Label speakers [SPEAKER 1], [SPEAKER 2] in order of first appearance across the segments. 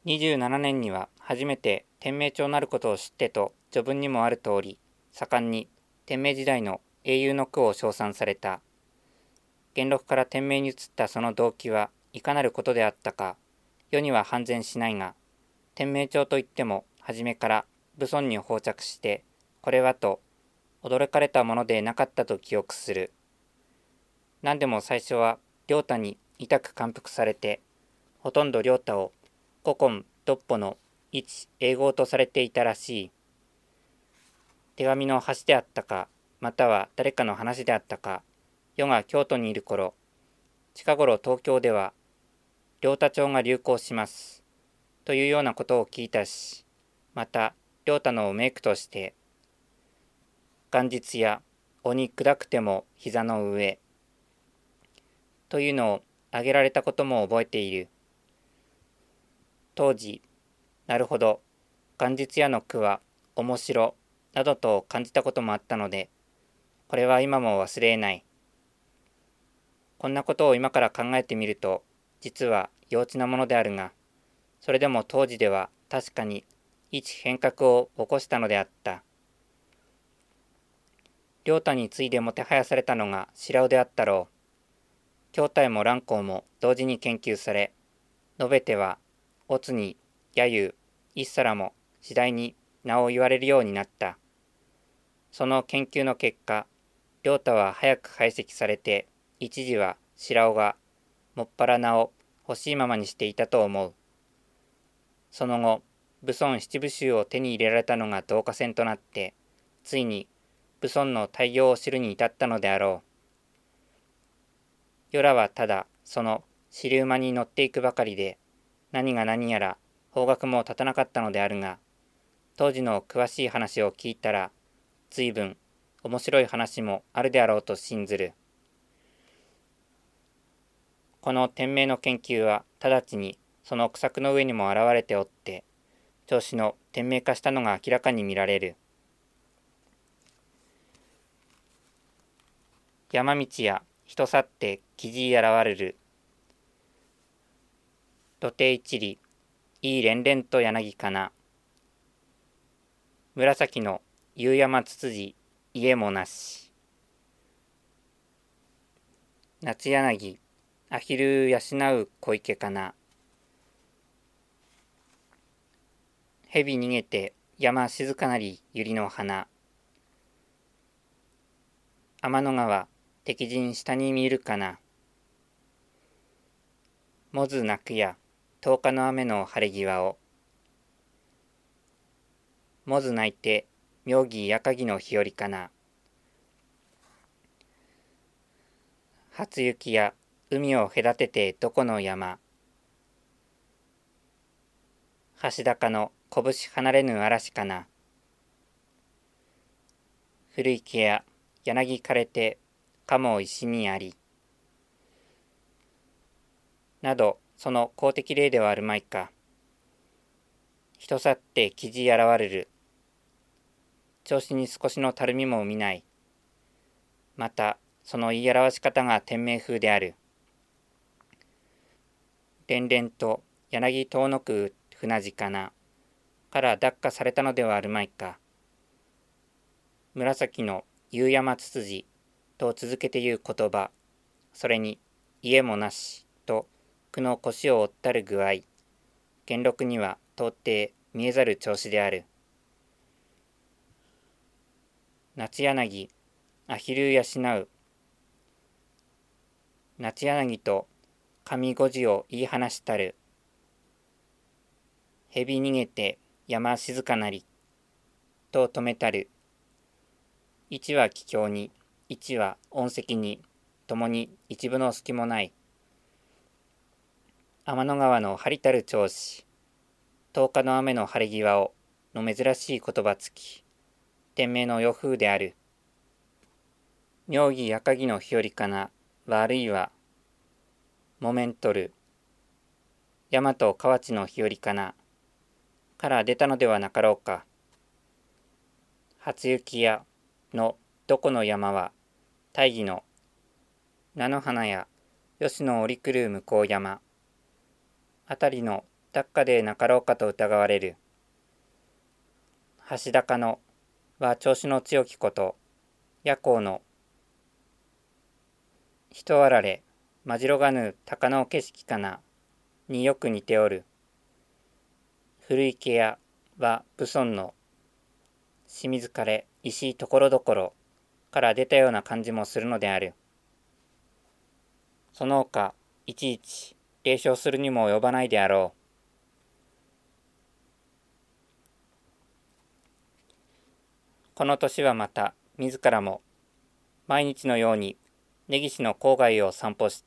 [SPEAKER 1] 27年には初めて天明朝なることを知ってと序文にもある通り、盛んに天明時代の英雄の句を称賛された。元禄から天明に移ったその動機はいかなることであったか、世には判然しないが、天明朝といっても初めから武尊に放着して、これはと驚かれたものでなかったと記憶する。何でも最初は良太に痛く感服されて、ほとんど良太を古今独歩の一英語とされていたらしい。手紙の端であったか、または誰かの話であったか、世が京都にいる頃、近頃東京では良太帳が流行しますというようなことを聞いたし、また良太のメイクとして元日や鬼砕くても膝の上というのを挙げられたことも覚えている。当時、なるほど、元日屋の句は面白などと感じたこともあったので、これは今も忘れない。こんなことを今から考えてみると、実は幼稚なものであるが、それでも当時では確かに一変革を起こしたのであった。良太に次いでもてはやされたのが白尾であったろう。京太も蘭光も同時に研究され、述べては、乙に、柳生、一皿も次第に名を言われるようになった。その研究の結果、良太は早く排斥されて、一時は白尾がもっぱら名を欲しいままにしていたと思う。その後、武尊七部集を手に入れられたのが導火線となって、ついに武尊の大業を知るに至ったのであろう。世らはただその尻馬に乗っていくばかりで、何が何やら方角も立たなかったのであるが、当時の詳しい話を聞いたら、随分面白い話もあるであろうと信ずる。この天明の研究は直ちにその苦作の上にも現れておって、調子の天明化したのが明らかに見られる。山道や人去って木地現れる。土手一里、いい連々と柳かな。紫の夕山つつじ、家もなし。夏柳、アヒル養う小池かな。蛇逃げて山静かなり百合の花。天の川、敵陣下に見るかな。もず泣くや、10日の雨の晴れ際を。もず泣いて、妙義やかぎの日和かな。初雪や海を隔ててどこの山。橋高の拳離れぬ嵐かな。古池や柳枯れて鴨石にあり。など、その公的例ではあるまいか。人去って記事現れる。調子に少しのたるみも見ない。また、その言い表し方が天明風である。連々と柳遠のく船地かな。から奪下されたのではあるまいか。紫の夕山つつじと続けて言う言葉。それに、家もなしと句の腰を折ったる具合。元禄には到底見えざる調子である。夏柳、アヒル養う。夏柳と上五時を言い放したる。蛇逃げて山静かなり。と止めたる。一は帰郷に、一は音石に、共に一分の隙もない。天の川の張りたる調子。10日の雨の晴れ際を、の珍しい言葉つき。天明の予風である。妙義赤木の日和かな、悪いは、木綿取る。大和河内の日和かな、から出たのではなかろうか。初雪やのどこの山は、大義の菜の花や吉野折り来る向こう山。あたりの高価でなかろうかと疑われる。橋高のは調子の強きこと、夜行の人あられ、まじろがぬ高の景色かな、によく似ておる。古池屋は武尊の清水枯れ、石ところどころから出たような感じもするのである。その他、いちいち冷笑するにも及ばないであろう。この年はまた、自らも、毎日のように、根岸の郊外を散歩した。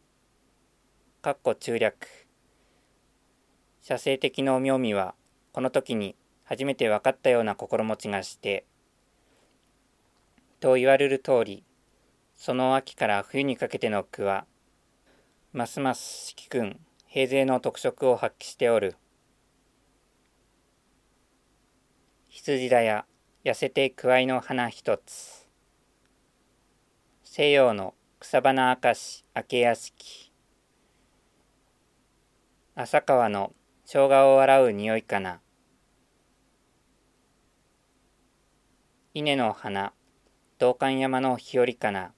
[SPEAKER 1] 中略。写生的の妙味は、この時に初めて分かったような心持ちがして、と言われる通り、その秋から冬にかけての句は、ますます四季君平勢の特色を発揮しておる。羊だや痩せてくわいの花一つ。西洋の草花明石明け屋敷。浅川の生姜を洗う匂いかな。稲の花、道館山の日和かな。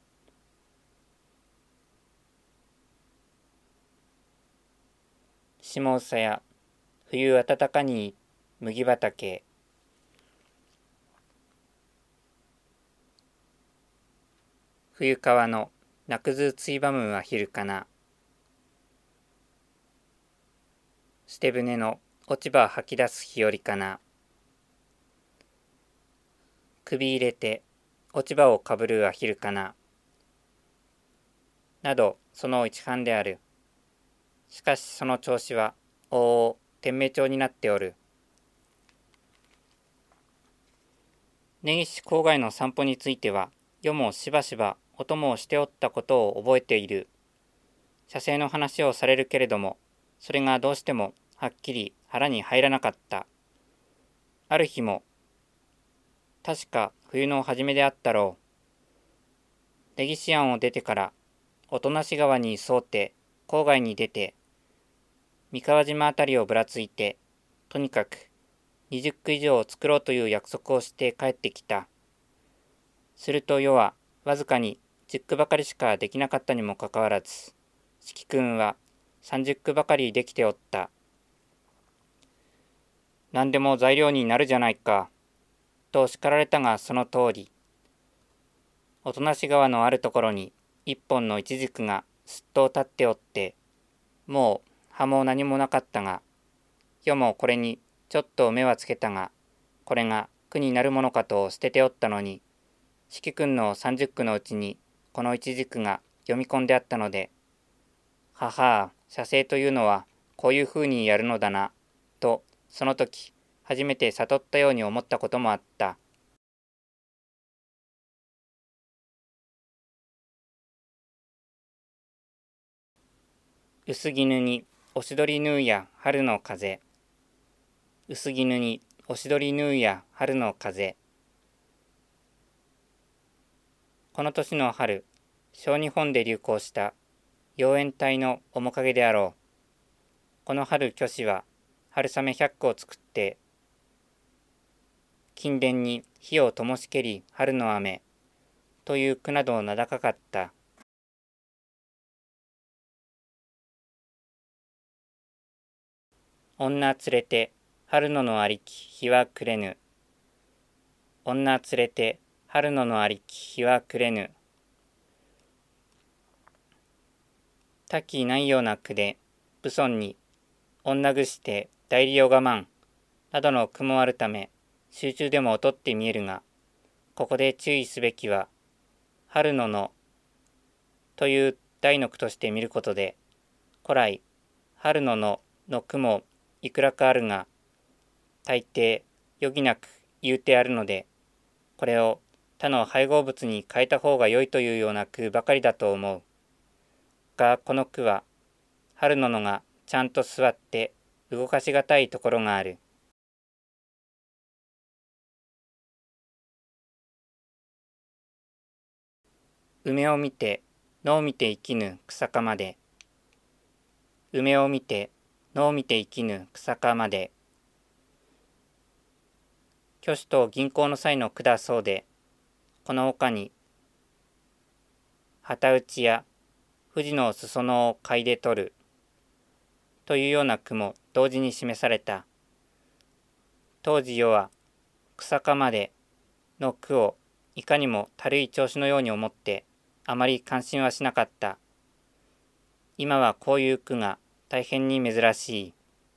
[SPEAKER 1] 下総や冬暖かに麦畑。冬川の鳴くずついばむは昼かな。捨て舟の落ち葉吐き出す日和かな。首入れて落ち葉をかぶるは昼かな。などその一半である。しかしその調子はおお天明調になっておる。根岸郊外の散歩については夜もしばしばお供をしておったことを覚えている。写生の話をされるけれども、それがどうしてもはっきり腹に入らなかった。ある日も、確か冬の初めであったろう。根岸庵を出てから、音無川に沿って郊外に出て、三河島あたりをぶらついて、とにかく20句以上を作ろうという約束をして帰ってきた。すると夜はわずかに10句ばかりしかできなかったにもかかわらず、四季君は30句ばかりできておった。何でも材料になるじゃないか、と叱られたがその通り。音無川のあるところに一本のイチジクがすっと立っておって、もう葉も何もなかったが、夜もこれにちょっと目はつけたが、これが句になるものかと捨てておったのに、四季君の30句のうちにこのイチジクが読み込んであったので、ははあ、写生というのはこういうふうにやるのだな、とその時初めて悟ったように思ったこともあった。薄絹におしどり縫うや春の風。薄絹におしどり縫うや春の風。この年の春、小日本で流行した妖艶体の面影であろう。この春虚子は春雨100個を作って、金田に火を灯しけり春の雨という句など名高かった。女連れて春野のありき日は暮れぬ。女連れて春野のありき日は暮れぬ。多岐ないような句で、武尊に女ぐして代理を我慢などの句もあるため、集中でも劣って見えるが、ここで注意すべきは、春野のという題の句として見ることで、古来、春野の句もいくらかあるが、大抵余儀なく言うてあるので、これを他の配合物に変えた方が良いというような句ばかりだと思う。が、この句は、春野がちゃんと座って動かしがたいところがある。梅を見て野を見て生きぬ草かまで。梅を見て野を見て生きぬ草かまで。挙手と銀行の際の句だそうで、この他に、旗打ちや富士の裾野を嗅いで取るというような句も同時に示された。当時世は草かまでの句をいかにも軽い調子のように思ってあまり関心はしなかった。今はこういう句が大変に珍しい。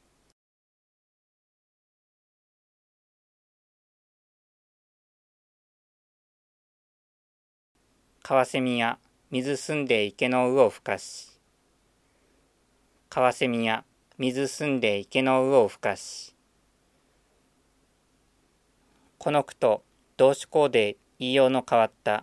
[SPEAKER 1] 川蝉や水澄んで池の魚をふかし。川蝉や水澄んで池の魚をふかし。この句と動詞項で言いようの変わった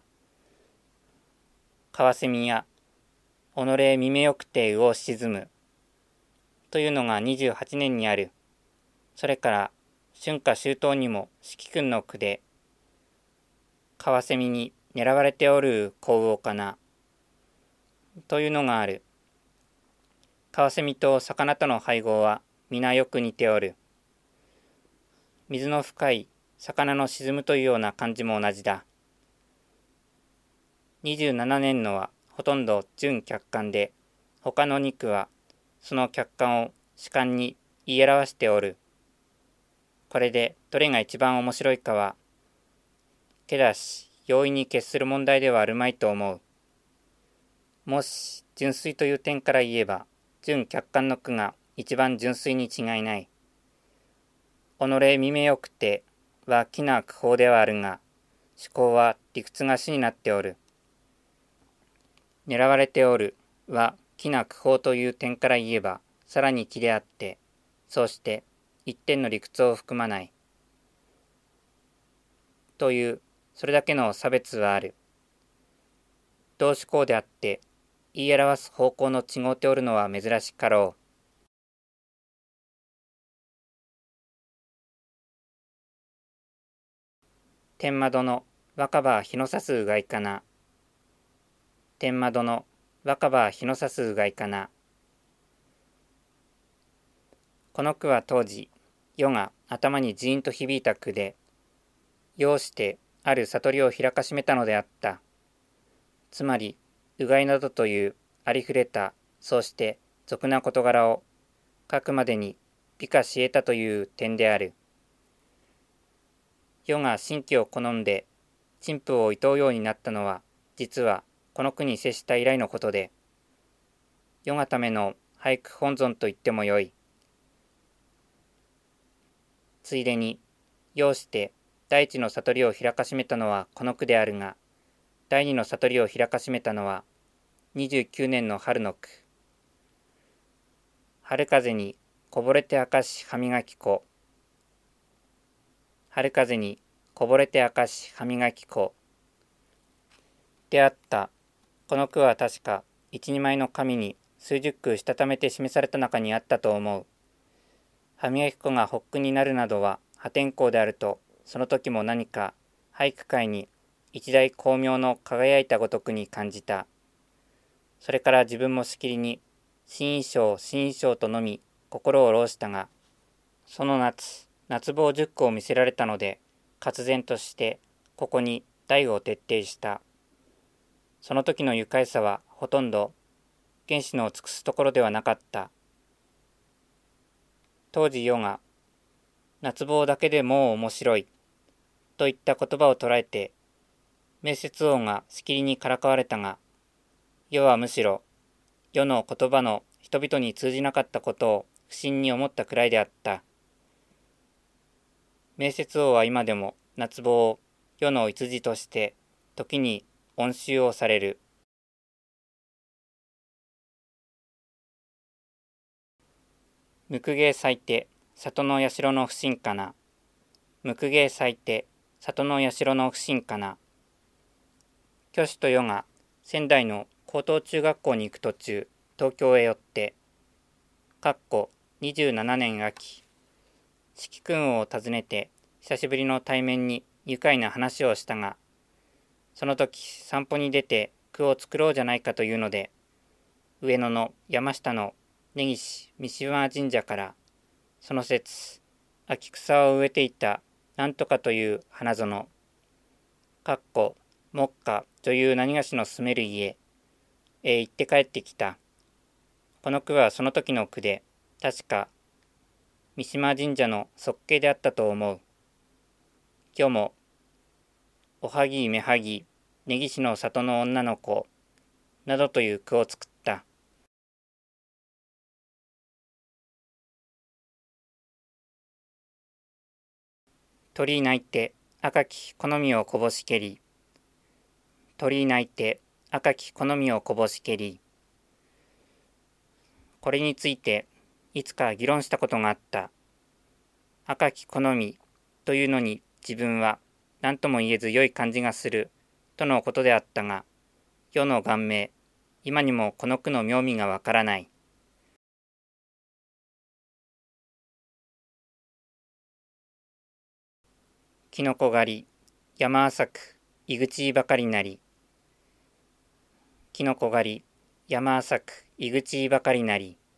[SPEAKER 1] 川蝉や己見目よくて魚を沈むというのが28年にある。それから春夏秋冬にも四季君の句で川蝉に狙われておる子魚かなというのがある。川蝉と魚との配合は皆よく似ておる。水の深い魚の沈むというような感じも同じだ。27年のはほとんど準客観で、他の2句はその客観を主観に言い表しておる。これでどれが一番面白いかは、けだし容易に決する問題ではあるまいと思う。もし純粋という点から言えば、準客観の句が一番純粋に違いない。己見目よくては奇な句法ではあるが、思考は理屈が主になっておる。狙われておるは奇な句法という点から言えば、さらに奇であって、そうして一点の理屈を含まない。という、それだけの差別はある。動詞項であって、言い表す方向の違うておるのは珍しかろう。天窓の若葉日の差すうがいかな。天窓の若葉日の差すうがいかな。この句は当時、世が頭にジーンと響いた句で、要してある悟りを開かしめたのであった。つまり、うがいなどというありふれた、そうして俗な事柄を書くまでに美化し得たという点である。世が新規を好んで陳腐を厭うようになったのは、実はこの句に接した以来のことで、世がための俳句本尊と言ってもよい。ついでに、要して第一の悟りを開かしめたのはこの句であるが、第二の悟りを開かしめたのは29年の春の句。春風にこぼれて明かし歯磨き粉。春風にこぼれて明かし歯磨き粉。であった。この句は確か一二枚の紙に数十句したためて示された中にあったと思う。歯磨き粉がホックになるなどは破天荒であると、その時も何か俳句界に一大光明の輝いたごとくに感じた。それから自分もしきりに新衣装とのみ心を浪したが、その夏棒10個を見せられたので、忽然としてここに題を徹底した。その時の愉快さはほとんど原子の尽くすところではなかった。当時世が夏棒だけでもう面白いといった言葉を捉えて、名節王がしきりにからかわれたが、世はむしろ世の言葉の人々に通じなかったことを不審に思ったくらいであった。名節王は今でも夏棒を世の逸事として時に恩習をされる。むくげ咲いて里の社の不信かな。むくげ咲いて里の社の不信かな。虚子と世が仙台の高等中学校に行く途中、東京へ寄って、27年秋、四季君を訪ねて久しぶりの対面に愉快な話をしたが、その時散歩に出て句を作ろうじゃないかというので、上野の山下の根岸三島神社から、その節、秋草を植えていたなんとかという花園、目下という何がしの住める家へ行って帰ってきた。この句はその時の句で、確か三島神社の側景であったと思う。今日も、おはぎめはぎ、根岸の里の女の子、などという句を作った。鳥居鳴いて赤き好みをこぼしけり。鳥居鳴いて赤き好みをこぼしけり。これについていつか議論したことがあった。赤き好みというのに自分は何とも言えず良い感じがするとのことであったが、世の顔面、今にもこの句の妙味がわからない。きのこ狩り、山浅く、井口ばかりなり。きのこ狩り、山浅く、井口ばかりなり。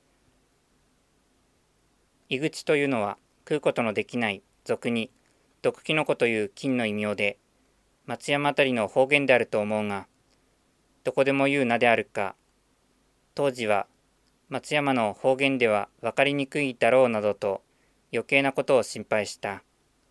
[SPEAKER 1] 井口というのは食うことのできない俗に毒キノコという菌の異名で、松山あたりの方言であると思うが、どこでも言う名であるか、当時は松山の方言では分かりにくいだろうなどと余計なことを心配した。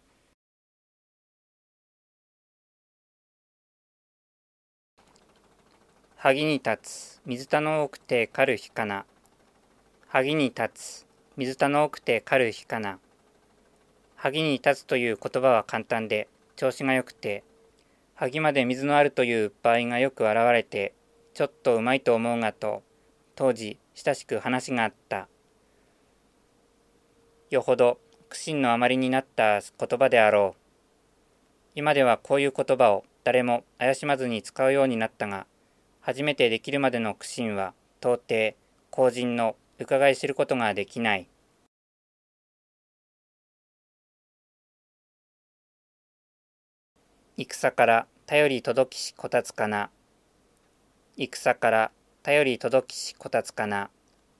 [SPEAKER 1] 萩に立つ水田の多くて狩る日かな。萩に立つ水田の多くて狩る日かな。萩に立つという言葉は簡単で調子がよくて、萩まで水のあるという場合がよく現れて、ちょっとうまいと思うがと、当時親しく話があった。よほど苦心のあまりになった言葉であろう。今ではこういう言葉を誰も怪しまずに使うようになったが、初めてできるまでの苦心は到底後人の伺い知ることができない。戦から頼り届きしこたつかな。戦から頼り届きしこたつかな。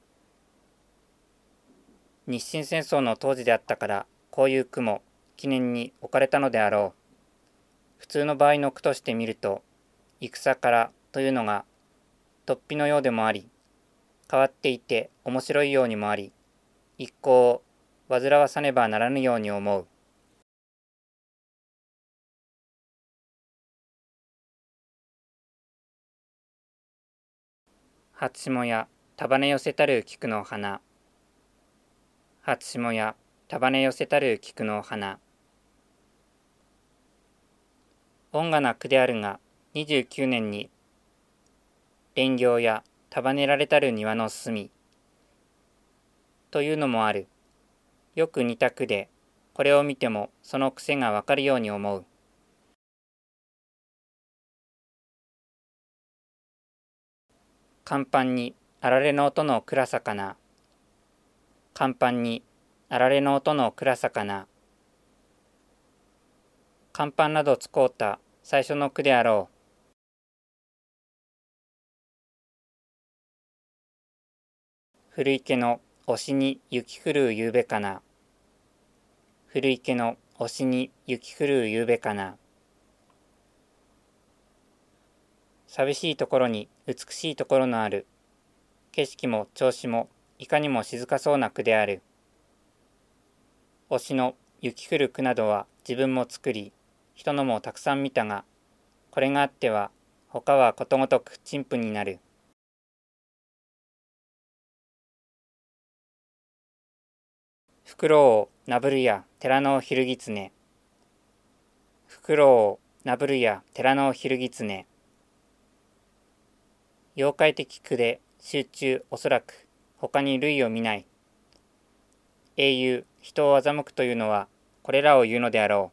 [SPEAKER 1] 日清戦争の当時であったからこういう句も記念に置かれたのであろう。普通の場合の句として見ると、戦からというのが突飛のようでもあり、変わっていて面白いようにもあり、一向を煩わさねばならぬように思う。初霜や束ね寄せたる菊の花。初霜や束ね寄せたる菊の花。恩雅な句であるが、29年に蓮行や束ねられたる庭の隅というのもある。よく似た句で、これを見てもその癖がわかるように思う。甲板にあられの音の暗さかな。甲板にあられの音の暗さかな。甲板など使うた最初の句であろう。古池の押しに雪降るゆうべかな。古池の押しに雪降るゆうべかな。寂しいところに美しいところのある。景色も調子もいかにも静かそうな句である。押しの雪降る句などは自分も作り、人のもたくさん見たが、これがあっては他はことごとく陳腐になる。フクロウをなぶるや寺の昼狐。フクロウをなぶるや寺の昼狐。妖怪的句で集中おそらく他に類を見ない。英雄人を欺くというのはこれらを言うのであろ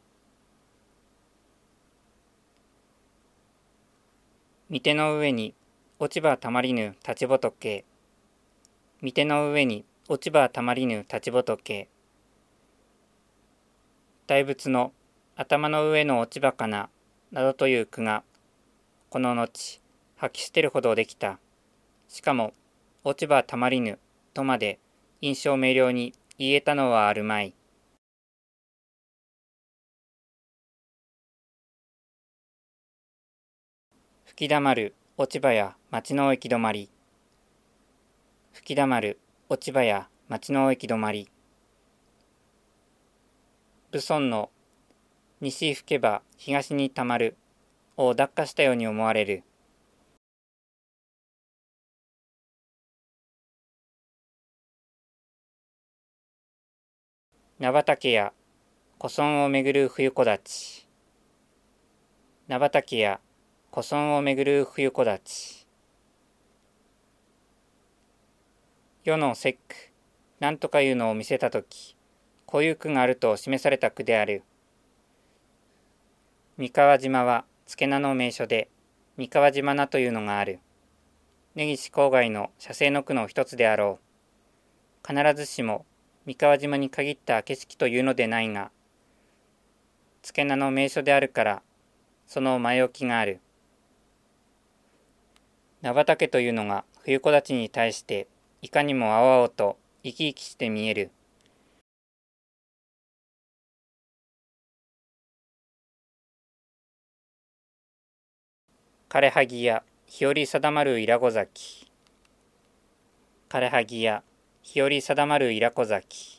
[SPEAKER 1] う。御手の上に落ち葉たまりぬ立ち仏。御手の上に落ち葉たまりぬ立ち仏。大仏の頭の上の落ち葉かな、などという句が、この後、吐き捨てるほどできた。しかも、落ち葉たまりぬとまで印象明瞭に言えたのはあるまい。吹きだまる落ち葉や町の行き止まり。吹きだまる落ち葉や町の行き止まり。武尊の西吹けば東にたまるを奪化したように思われる。菜畑や古村をめぐる冬木立。菜畑や古村をめぐる冬木立。世の節句、なんとかいうのを見せたとき、こういう句があると示された句である。三河島は付け名の名所で、三河島名というのがある。根岸郊外の写生の句の一つであろう。必ずしも三河島に限った景色というのでないが、付け名の名所であるから、その前置きがある。菜畑というのが冬木立に対していかにも青々と生き生きして見える。枯葉木や日和定まる伊良湖崎。枯葉木や日和定まる伊良湖崎。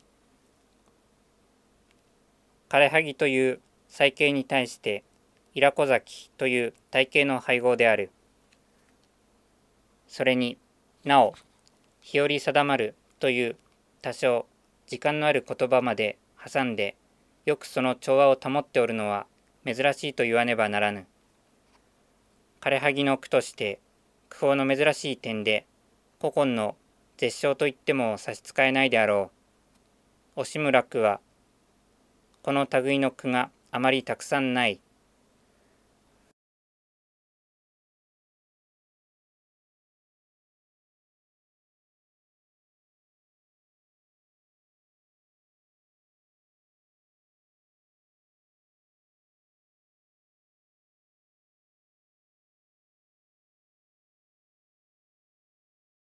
[SPEAKER 1] 枯葉木という細形に対して伊良湖崎という体型の配合である。それになお日和定まるという多少時間のある言葉まで挟んでよくその調和を保っておるのは珍しいと言わねばならぬ。枯葉木の句として句法の珍しい点で古今の絶唱と言っても差し支えないであろう。押村句はこの類の句があまりたくさんない。